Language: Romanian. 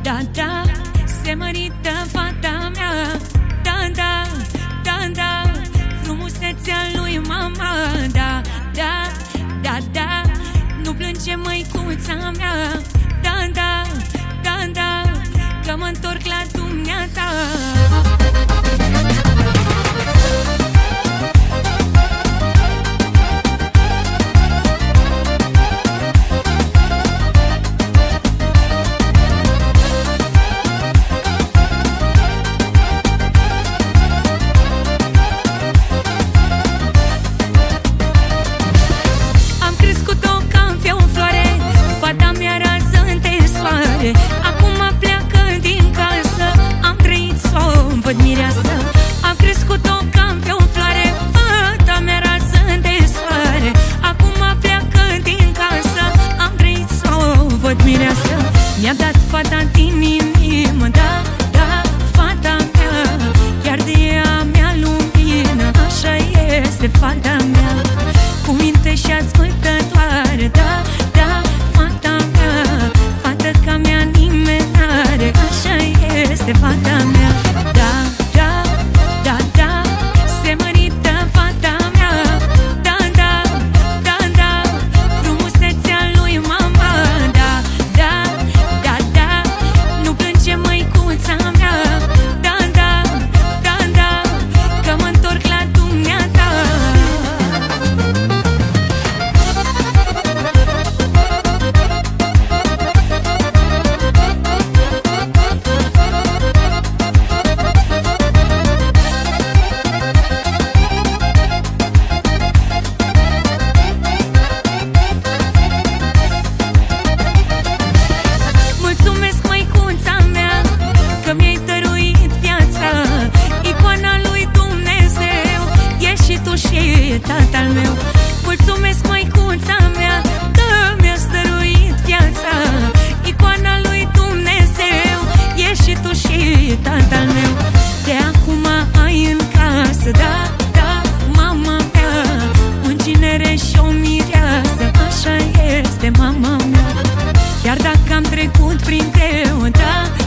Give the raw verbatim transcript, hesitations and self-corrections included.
da, da, se mărită fata mea. Da, da, da, da, frumusețea lui mama. Da, da, da, da, nu plânge măicuța mea. Da, da, da, da, că mă întorc la dumneata. Acum pleacă din casă, am trăit să o văd mireasă. Am crescut-o cam pe o floare, fata mea rază de soare. Acum pleacă din casă, am trăit să o văd mireasă. Mi-a dat fata din inimă, da, da, fata mea. Chiar de ea mea lumină, așa este fata mea. Cu minte și ascultătoare, da, da, fata mea. Fată ca mea nimeni n-are, așa este fata mea. Da, da, da, da, se mărită fata mea. Da, da, da, da, frumusețea lui mama. Da, da, da, da, nu plânge măicuța mea. Da, da, da, da, că mă întorc la dumneata. Că mi-ai dăruit viața, icoana lui Dumnezeu, ești și tu și tatăl meu. Mulțumesc, măicuța mea, că mi-ați dăruit viața, icoana lui Dumnezeu, ești și tu și tatăl meu. De acum ai în casă, da, da, mama mea, un ginere și o mireasă, așa este mama mea. Chiar dacă am trecut prin greu, da,